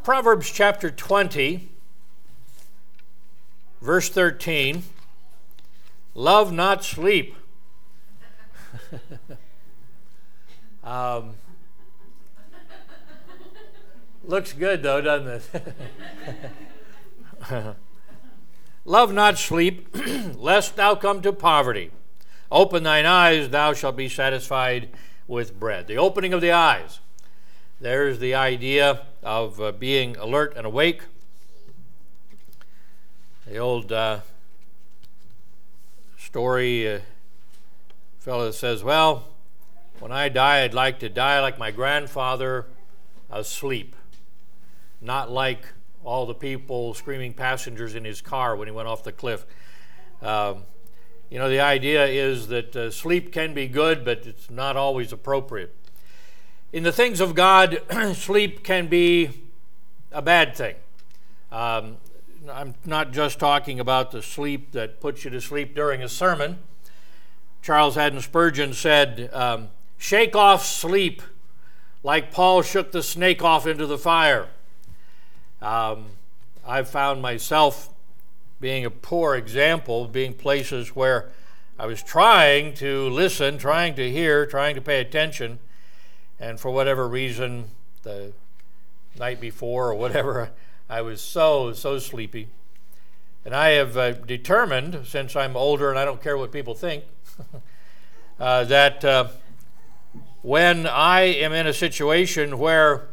Proverbs chapter 20, verse 13, love not sleep. Looks good though, doesn't it? Love not sleep, lest thou come to poverty. Open thine eyes, thou shalt be satisfied with bread. The opening of the eyes. There's the idea of being alert and awake. The old story, fellow says, well, when I die, I'd like to die like my grandfather, asleep. Not like all the people screaming passengers in his car when he went off the cliff. The idea is that sleep can be good, but it's not always appropriate. In the things of God, sleep can be a bad thing. I'm not just talking about the sleep that puts you to sleep during a sermon. Charles Haddon Spurgeon said, shake off sleep like Paul shook the snake off into the fire. I've found myself being a poor example, being places where I was trying to listen, trying to hear, trying to pay attention, and for whatever reason, the night before or whatever, I was so sleepy. And I have determined, since I'm older and I don't care what people think, that when I am in a situation where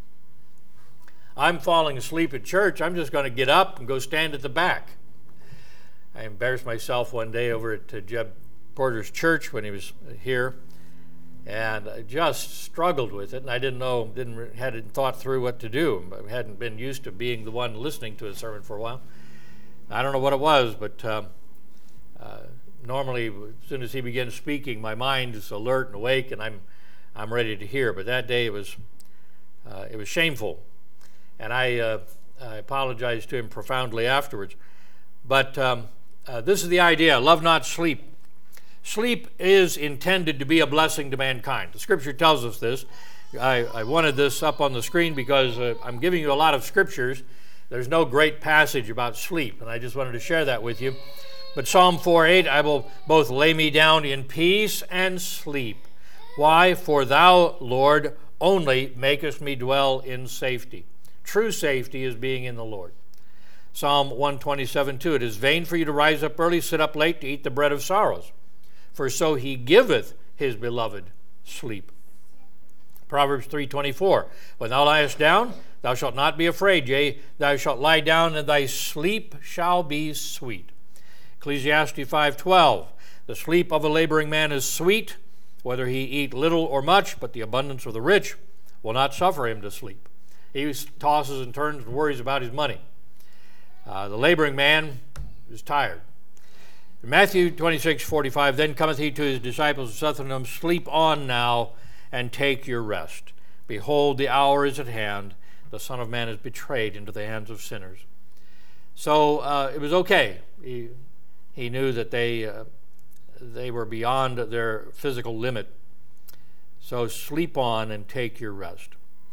I'm falling asleep at church, I'm just going to get up and go stand at the back. I embarrassed myself one day over at Jeb Porter's church when he was here, and I just struggled with it, and I hadn't thought through what to do. I hadn't been used to being the one listening to a sermon for a while. I don't know what it was, but normally as soon as he begins speaking, my mind is alert and awake, and I'm ready to hear. But that day it was shameful, and I apologized to him profoundly afterwards. But this is the idea: love not sleep. Sleep is intended to be a blessing to mankind. The Scripture tells us this. I wanted this up on the screen because I'm giving you a lot of scriptures. There's no great passage about sleep, and I just wanted to share that with you. But Psalm 4:8, I will both lay me down in peace and sleep. Why? For thou, Lord, only makest me dwell in safety. True safety is being in the Lord. Psalm 127:2, it is vain for you to rise up early, sit up late to eat the bread of sorrows, for so he giveth his beloved sleep. Proverbs 3:24, when thou liest down, thou shalt not be afraid, yea, thou shalt lie down, and thy sleep shall be sweet. Ecclesiastes 5:12, the sleep of a laboring man is sweet, whether he eat little or much, but the abundance of the rich will not suffer him to sleep. He tosses and turns and worries about his money. The laboring man is tired. In Matthew 26:45, then cometh he to his disciples and saith unto them, sleep on now, and take your rest. Behold, the hour is at hand. The Son of Man is betrayed into the hands of sinners. So it was okay. He knew that they were beyond their physical limit. So sleep on and take your rest.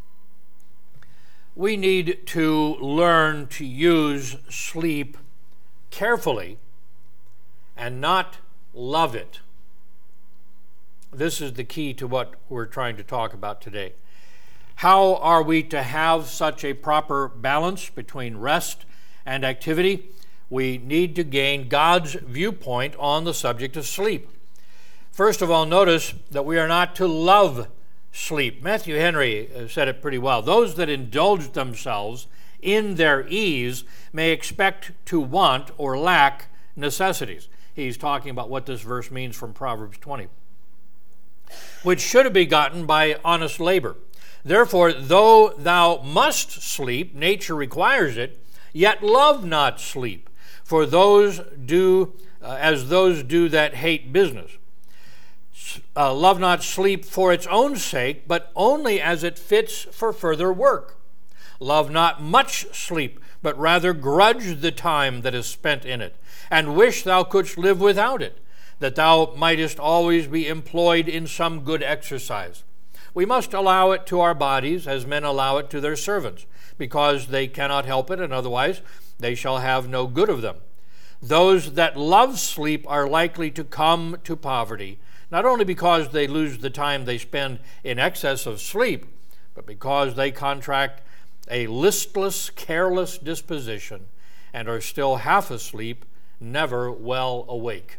We need to learn to use sleep carefully and not love it. This is the key to what we're trying to talk about today. How are we to have such a proper balance between rest and activity? We need to gain God's viewpoint on the subject of sleep. First of all, notice that we are not to love sleep. Matthew Henry said it pretty well. Those that indulge themselves in their ease may expect to want or lack necessities. He's talking about what this verse means from Proverbs 20, which should have been gotten by honest labor. Therefore, though thou must sleep, nature requires it, yet love not sleep, for those do as those do that hate business. Love not sleep for its own sake, but only as it fits for further work. Love not much sleep, but rather grudge the time that is spent in it, and wish thou couldst live without it, that thou mightest always be employed in some good exercise. we must allow it to our bodies as men allow it to their servants, because they cannot help it, and otherwise they shall have no good of them. Those that love sleep are likely to come to poverty, not only because they lose the time they spend in excess of sleep, but because they contract a listless, careless disposition and are still half asleep, never well awake.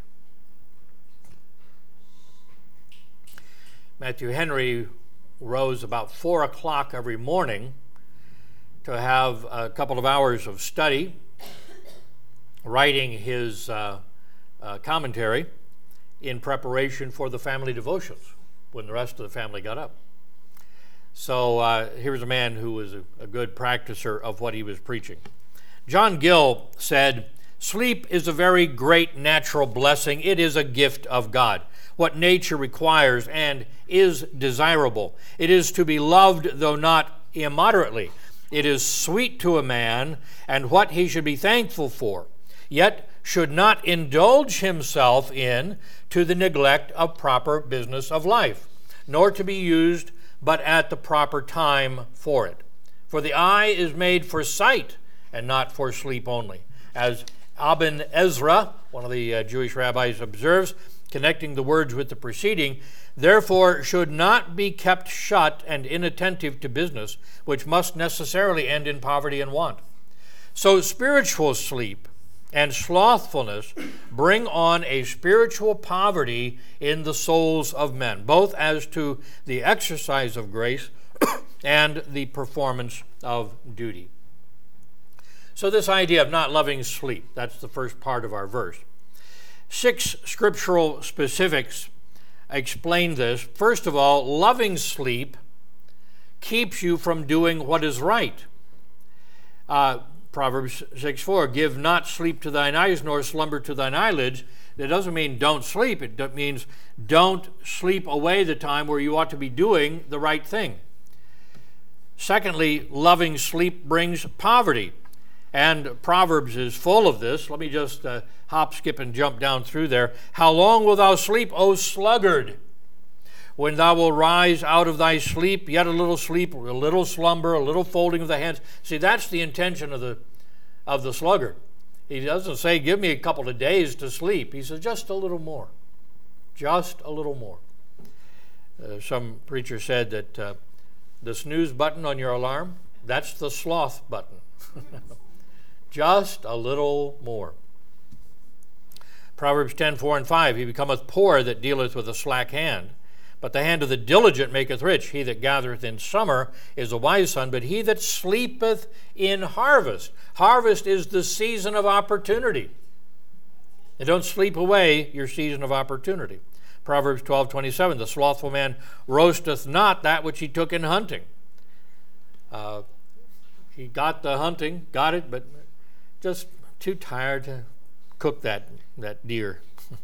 Matthew Henry rose about 4 o'clock every morning to have a couple of hours of study, writing his commentary in preparation for the family devotions when the rest of the family got up. So here's a man who was a good practicer of what he was preaching. John Gill said, "Sleep is a very great natural blessing. It is a gift of God, what nature requires and is desirable. It is to be loved, though not immoderately. It is sweet to a man, and what he should be thankful for, yet should not indulge himself in to the neglect of proper business of life, nor to be used but at the proper time for it. For the eye is made for sight and not for sleep only." As Aben Ezra, one of the Jewish rabbis, observes, connecting the words with the preceding, "Therefore should not be kept shut and inattentive to business, which must necessarily end in poverty and want." So spiritual sleep and slothfulness bring on a spiritual poverty in the souls of men, both as to the exercise of grace and the performance of duty. So this idea of not loving sleep, that's the first part of our verse. 6 scriptural specifics explain this. First of all, loving sleep keeps you from doing what is right. Proverbs 6:4, "Give not sleep to thine eyes, nor slumber to thine eyelids." That doesn't mean don't sleep. It means don't sleep away the time where you ought to be doing the right thing. Secondly, loving sleep brings poverty. And Proverbs is full of this. Let me just hop, skip, and jump down through there. "How long wilt thou sleep, O sluggard? When thou wilt rise out of thy sleep, yet a little sleep, a little slumber, a little folding of the hands." See, that's the intention of the sluggard. He doesn't say, "Give me a couple of days to sleep." He says, "Just a little more. Just a little more." Some preacher said that the snooze button on your alarm, that's the sloth button. Just a little more. Proverbs 10:4 and 5, "He becometh poor that dealeth with a slack hand, but the hand of the diligent maketh rich. He that gathereth in summer is a wise son, but he that sleepeth in harvest." Harvest is the season of opportunity. And don't sleep away your season of opportunity. Proverbs 12:27, "The slothful man roasteth not that which he took in hunting." He got the hunting, got it, but just too tired to cook that deer.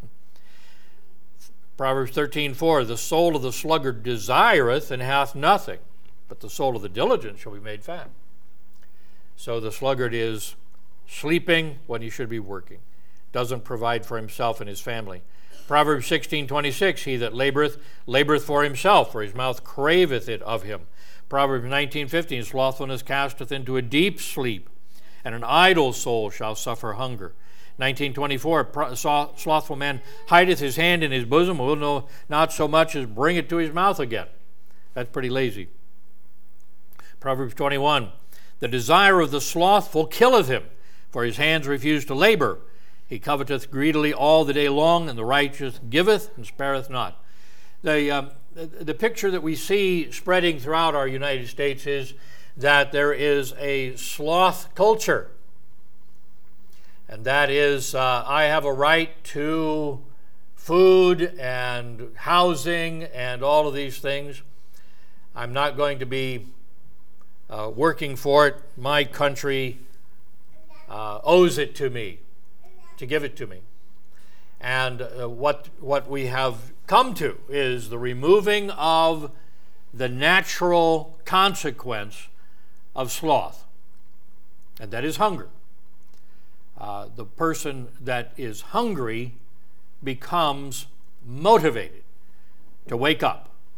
Proverbs 13:4, "The soul of the sluggard desireth and hath nothing, but the soul of the diligent shall be made fat." So the sluggard is sleeping when he should be working, doesn't provide for himself and his family. Proverbs 16:26, "He that laboreth for himself, for his mouth craveth it of him." Proverbs 19:15, "Slothfulness casteth into a deep sleep, and an idle soul shall suffer hunger." 19:24, "Slothful man hideth his hand in his bosom, will no not so much as bring it to his mouth again." That's pretty lazy. Proverbs 21, "The desire of the slothful killeth him, for his hands refuse to labor. He coveteth greedily all the day long, and the righteous giveth and spareth not." The picture that we see spreading throughout our United States is that there is a sloth culture. And that is, I have a right to food and housing and all of these things. I'm not going to be working for it. My country owes it to me to give it to me. And what we have come to is the removing of the natural consequence of sloth, and that is hunger. The person that is hungry becomes motivated to wake up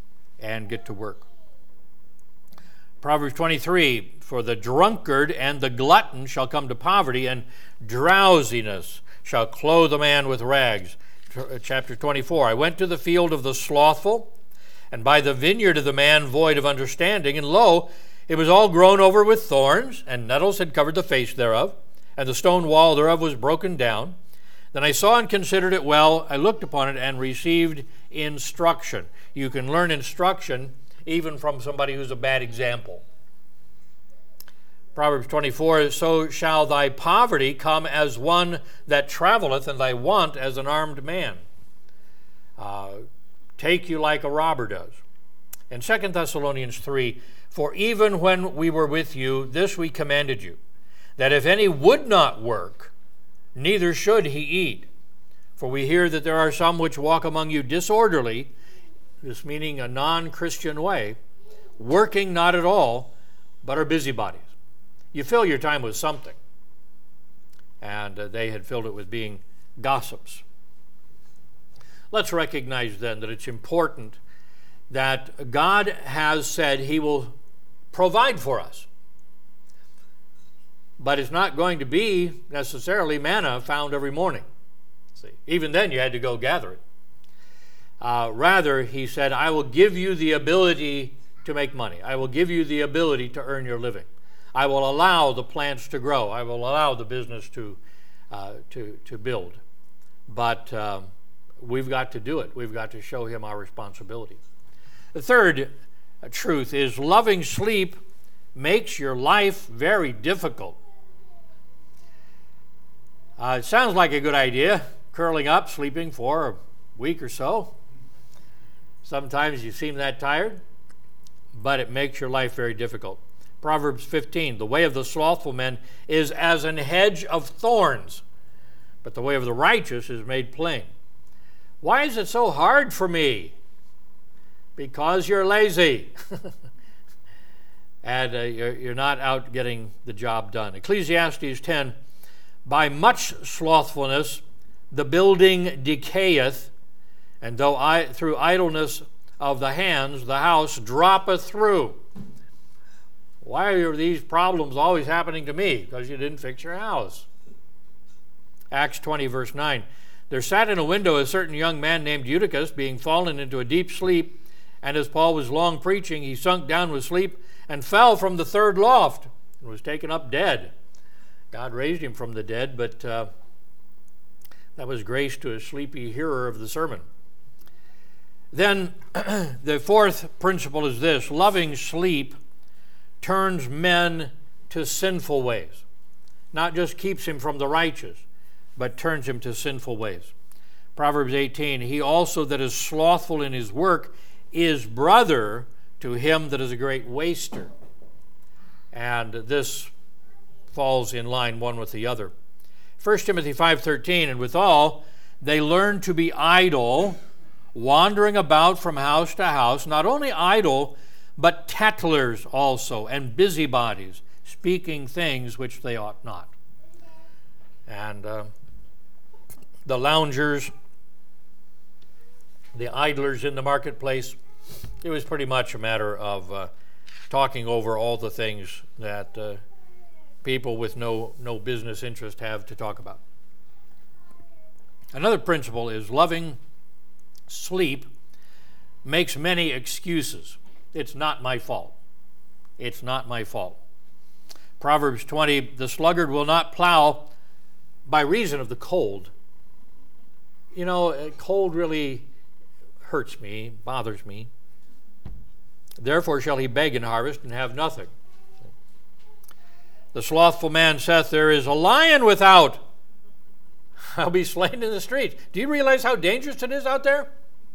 and get to work. Proverbs 23, for the drunkard and the glutton shall come to poverty, and drowsiness shall clothe a man with rags. Chapter 24, I went to the field of the slothful, and by the vineyard of the man void of understanding, and lo, it was all grown over with thorns, and nettles had covered the face thereof, and the stone wall thereof was broken down. Then I saw and considered it well. I looked upon it and received instruction. You can learn instruction even from somebody who's a bad example. Proverbs 24, so shall thy poverty come as one that traveleth, and thy want as an armed man. Take you like a robber does. In 2 Thessalonians 3, for even when we were with you, this we commanded you, that if any would not work, neither should he eat. For we hear that there are some which walk among you disorderly, this meaning a non-Christian way, working not at all, but are busybodies. You fill your time with something. And they had filled it with being gossips. Let's recognize then that it's important that God has said he will provide for us. But it's not going to be necessarily manna found every morning. See, even then you had to go gather it. Rather, he said, I will give you the ability to make money. I will give you the ability to earn your living. I will allow the plants to grow. I will allow the business to build. But we've got to do it. We've got to show him our responsibility. The third truth is loving sleep makes your life very difficult. It sounds like a good idea, curling up, sleeping for a week or so. Sometimes you seem that tired, but it makes your life very difficult. Proverbs 15, the way of the slothful men is as an hedge of thorns, but the way of the righteous is made plain. Why is it so hard for me? Because you're lazy. And you're not out getting the job done. Ecclesiastes 10, by much slothfulness the building decayeth, and though through idleness of the hands the house droppeth through. Why are these problems always happening to me? Because you didn't fix your house. Acts 20, verse 9. There sat in a window a certain young man named Eutychus, being fallen into a deep sleep, and as Paul was long preaching, he sunk down with sleep and fell from the third loft and was taken up dead. God raised him from the dead, but that was grace to a sleepy hearer of the sermon. Then the fourth principle is this: loving sleep turns men to sinful ways. Not just keeps him from the righteous, but turns him to sinful ways. Proverbs 18, he also that is slothful in his work is brother to him that is a great waster. And this falls in line one with the other. 1 Timothy 5:13, and withal they learn to be idle, wandering about from house to house, not only idle, but tattlers also, and busybodies, speaking things which they ought not. And the loungers, the idlers in the marketplace, it was pretty much a matter of talking over all the things that people with no business interest have to talk about. Another principle is loving sleep makes many excuses. It's not my fault. It's not my fault. Proverbs 20, the sluggard will not plow by reason of the cold. You know, cold really hurts me, bothers me. Therefore shall he beg in harvest and have nothing. The slothful man saith, there is a lion without. I'll be slain in the street. Do you realize how dangerous it is out there?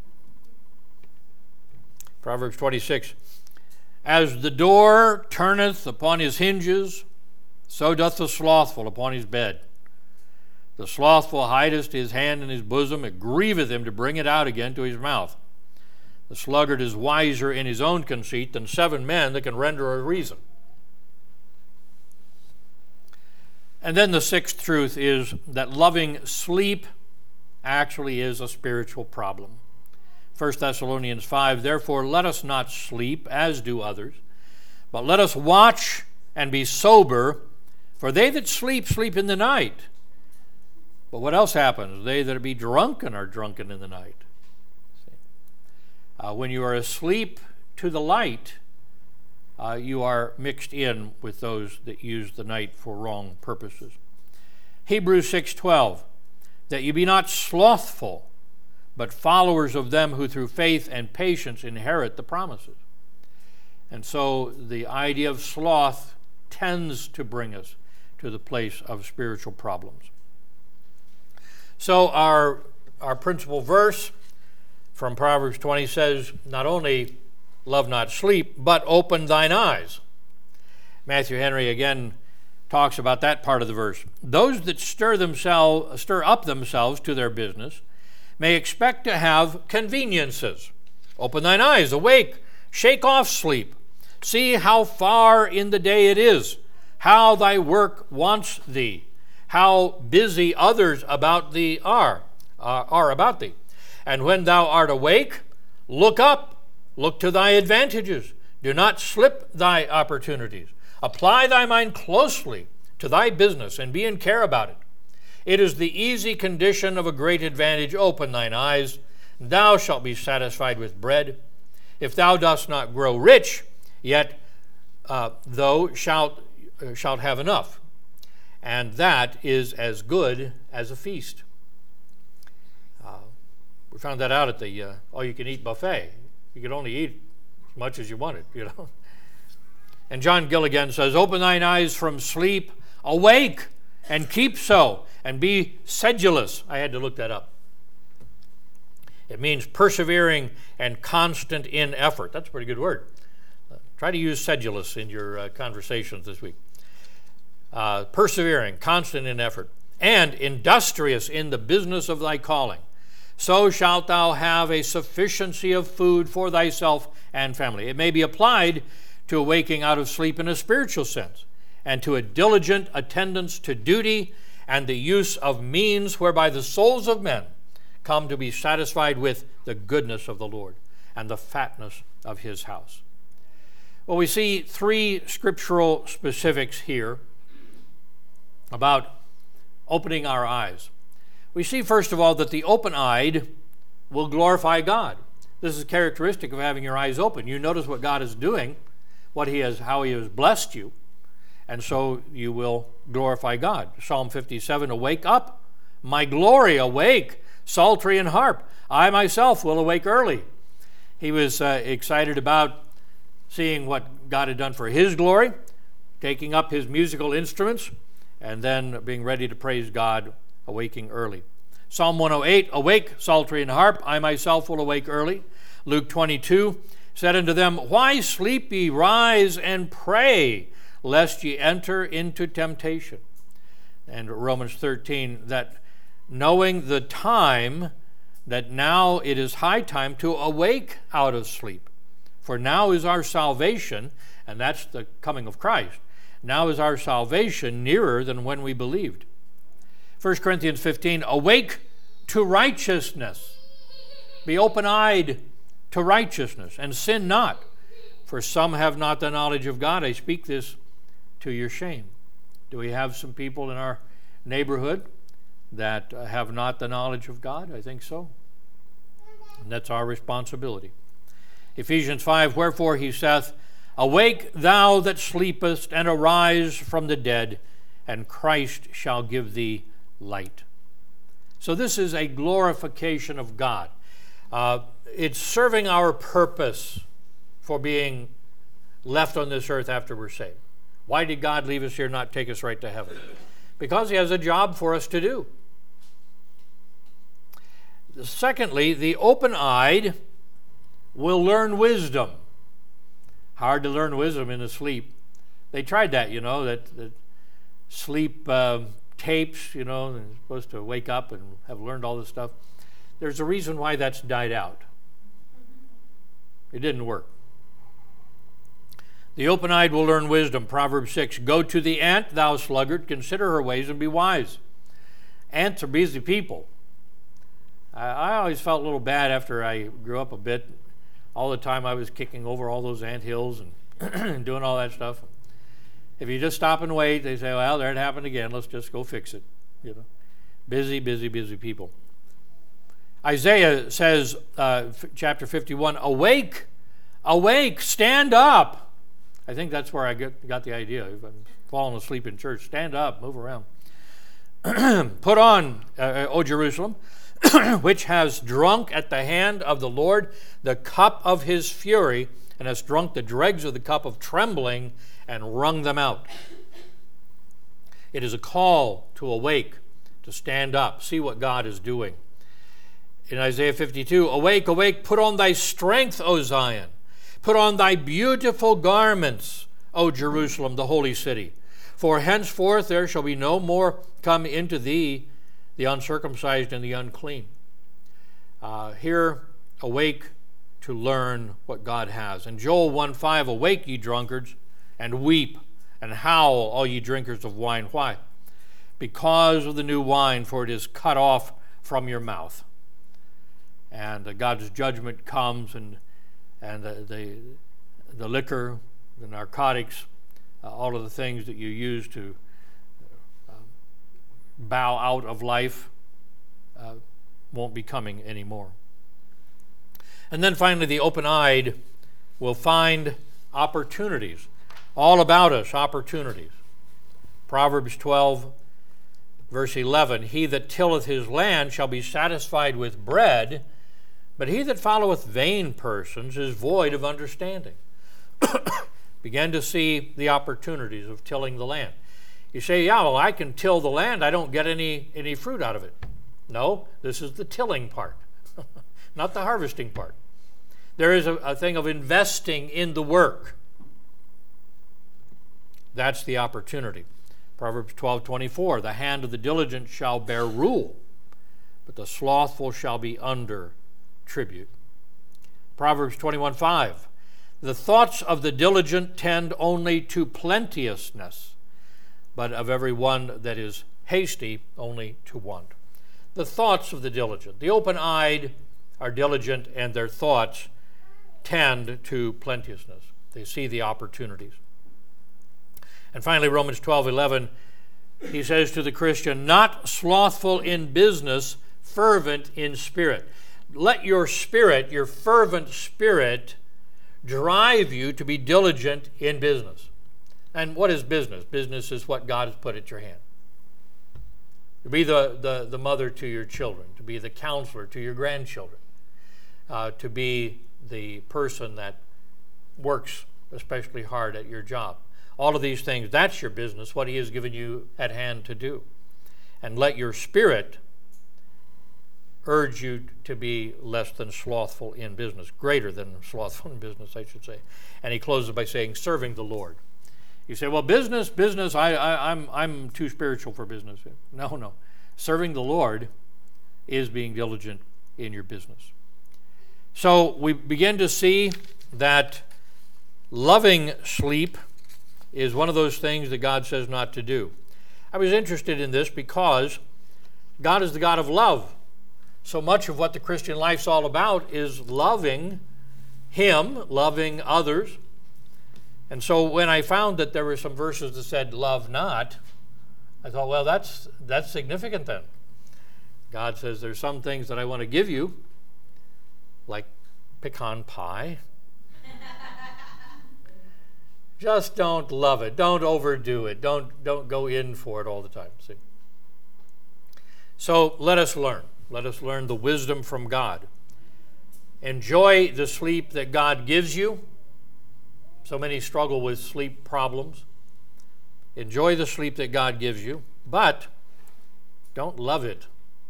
Proverbs 26, as the door turneth upon his hinges, so doth the slothful upon his bed. The slothful hideth his hand in his bosom, it grieveth him to bring it out again to his mouth. The sluggard is wiser in his own conceit than 7 men that can render a reason. And then the sixth truth is that loving sleep actually is a spiritual problem. 1 Thessalonians 5, therefore let us not sleep as do others, but let us watch and be sober, for they that sleep, sleep in the night. But what else happens? They that be drunken are drunken in the night. When you are asleep to the light, you are mixed in with those that use the night for wrong purposes. Hebrews 6:12, that you be not slothful, but followers of them who through faith and patience inherit the promises. And so the idea of sloth tends to bring us to the place of spiritual problems. So our principal verse from Proverbs 20 says, not only love not sleep, but open thine eyes. Matthew Henry again talks about that part of the verse. Those that stir up themselves to their business may expect to have conveniences. Open thine eyes, awake, shake off sleep. See how far in the day it is, how thy work wants thee, how busy others about thee are about thee. And when thou art awake, look up, look to thy advantages. Do not slip thy opportunities. Apply thy mind closely to thy business and be in care about it. It is the easy condition of a great advantage. Open thine eyes, and thou shalt be satisfied with bread. If thou dost not grow rich, yet thou shalt have enough. And that is as good as a feast. We found that out at the all-you-can-eat buffet. You could only eat as much as you wanted, And John Gilligan says, open thine eyes from sleep, awake, and keep so, and be sedulous. I had to look that up. It means persevering and constant in effort. That's a pretty good word. Try to use sedulous in your conversations this week. Persevering, constant in effort, and industrious in the business of thy calling. So shalt thou have a sufficiency of food for thyself and family. It may be applied to a waking out of sleep in a spiritual sense, and to a diligent attendance to duty and the use of means whereby the souls of men come to be satisfied with the goodness of the Lord and the fatness of his house. Well, we see three scriptural specifics here about opening our eyes. We see, first of all, that the open-eyed will glorify God. This is characteristic of having your eyes open. You notice what God is doing, how he has blessed you, and so you will glorify God. Psalm 57, awake up, my glory, awake, psaltery and harp. I myself will awake early. He was excited about seeing what God had done for his glory, taking up his musical instruments, and then being ready to praise God, awaking early. Psalm 108, awake, psaltery and harp, I myself will awake early. Luke 22 said unto them, why sleep ye? Rise and pray, lest ye enter into temptation. And Romans 13, that knowing the time, that now it is high time to awake out of sleep. For now is our salvation, and that's the coming of Christ. Now is our salvation nearer than when we believed. 1 Corinthians 15, awake to righteousness. Be open-eyed to righteousness, and sin not. For some have not the knowledge of God. I speak this to your shame. Do we have some people in our neighborhood that have not the knowledge of God? I think so. And that's our responsibility. Ephesians 5, wherefore he saith, awake thou that sleepest, and arise from the dead, and Christ shall give thee light. So this is a glorification of God. It's serving our purpose for being left on this earth after we're saved. Why did God leave us here, not take us right to heaven? Because he has a job for us to do. Secondly, the open-eyed will learn wisdom. Hard to learn wisdom in the sleep. They tried that, that sleep tapes, they're supposed to wake up and have learned all this stuff. There's a reason why that's died out. It didn't work. The open-eyed will learn wisdom. Proverbs 6, go to the ant, thou sluggard, consider her ways and be wise. Ants are busy people. I always felt a little bad after I grew up a bit. All the time I was kicking over all those anthills and doing all that stuff. If you just stop and wait, they say, well, there it happened again. Let's just go fix it. Busy, busy, busy people. Isaiah says, chapter 51, awake, awake, stand up. I think that's where I got the idea. If I'm falling asleep in church, stand up, move around. Put on, O Jerusalem, which has drunk at the hand of the Lord the cup of his fury, and has drunk the dregs of the cup of trembling and wrung them out. It is a call to awake, to stand up, see what God is doing. In Isaiah 52, awake, awake, put on thy strength, O Zion. Put on thy beautiful garments, O Jerusalem, the holy city. For henceforth there shall be no more come into thee the uncircumcised and the unclean. Here, awake to learn what God has. In Joel 1:5, awake, ye drunkards, and weep, and howl, all ye drinkers of wine. Why? Because of the new wine, for it is cut off from your mouth. And God's judgment comes, and the liquor, the narcotics, all of the things that you use to bow out of life won't be coming anymore. And then finally, the open-eyed will find opportunities. All about us, opportunities. Proverbs 12, verse 11, he that tilleth his land shall be satisfied with bread, but he that followeth vain persons is void of understanding. Begin to see the opportunities of tilling the land. You say, yeah, well, I can till the land. I don't get any fruit out of it. No, this is the tilling part, not the harvesting part. There is a thing of investing in the work. That's the opportunity. Proverbs 12:24, the hand of the diligent shall bear rule, but the slothful shall be under tribute. Proverbs 21:5, the thoughts of the diligent tend only to plenteousness, but of every one that is hasty only to want. The thoughts of the diligent. The open-eyed are diligent, and their thoughts tend to plenteousness. They see the opportunities. And finally, Romans 12:11, he says to the Christian, not slothful in business, fervent in spirit. Let your spirit, your fervent spirit, drive you to be diligent in business. And what is business? Business is what God has put at your hand. To be the mother to your children, to be the counselor to your grandchildren, to be the person that works especially hard at your job. All of these things, that's your business, what he has given you at hand to do. And let your spirit urge you to be less than slothful in business, greater than slothful in business, I should say. And he closes by saying, serving the Lord. You say, well, business, I'm too spiritual for business. No. Serving the Lord is being diligent in your business. So we begin to see that loving sleep is one of those things that God says not to do. I was interested in this because God is the God of love. So much of what the Christian life's all about is loving Him, loving others. And so when I found that there were some verses that said, love not, I thought, well, that's significant then. God says there's some things that I want to give you, like pecan pie. Just don't love it. Don't overdo it. Don't go in for it all the time. See? So let us learn. Let us learn the wisdom from God. Enjoy the sleep that God gives you. So many struggle with sleep problems. Enjoy the sleep that God gives you, but don't love it.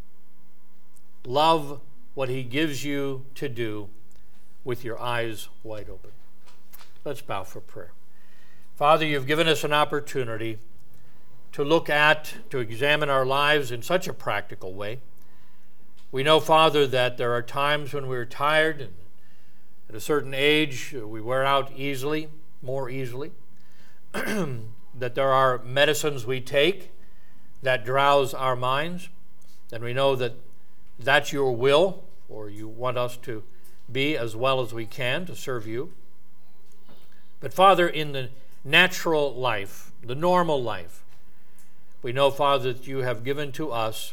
Love what He gives you to do with your eyes wide open. Let's bow for prayer. Father, you've given us an opportunity to look at, to examine our lives in such a practical way. We know, Father, that there are times when we're tired, and at a certain age we wear out easily, more easily, that there are medicines we take that drowse our minds, and we know that that's your will, or you want us to be as well as we can to serve you. But Father, in the natural life, the normal life, we know, Father, that you have given to us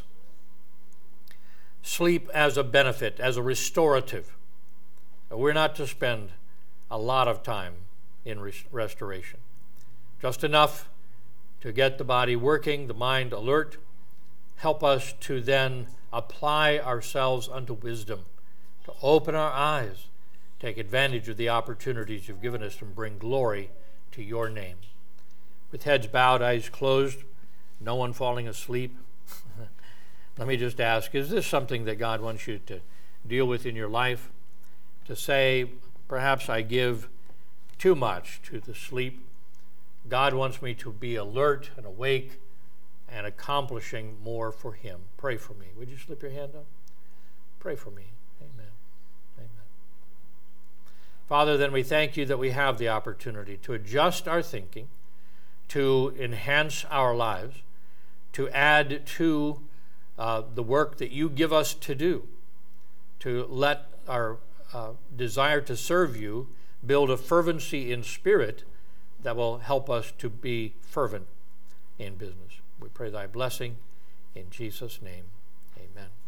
sleep as a benefit, as a restorative. We're not to spend a lot of time in restoration. Just enough to get the body working, the mind alert. Help us to then apply ourselves unto wisdom, to open our eyes, take advantage of the opportunities you've given us, and bring glory to your name. With heads bowed, eyes closed, no one falling asleep, let me just ask, is this something that God wants you to deal with in your life? To say, perhaps I give too much to the sleep. God wants me to be alert and awake and accomplishing more for him. Pray for me. Would you slip your hand up? Pray for me. Amen. Amen. Father, then we thank you that we have the opportunity to adjust our thinking, to enhance our lives, to add to the work that you give us to do, to let our desire to serve you build a fervency in spirit that will help us to be fervent in business. We pray thy blessing in Jesus' name. Amen.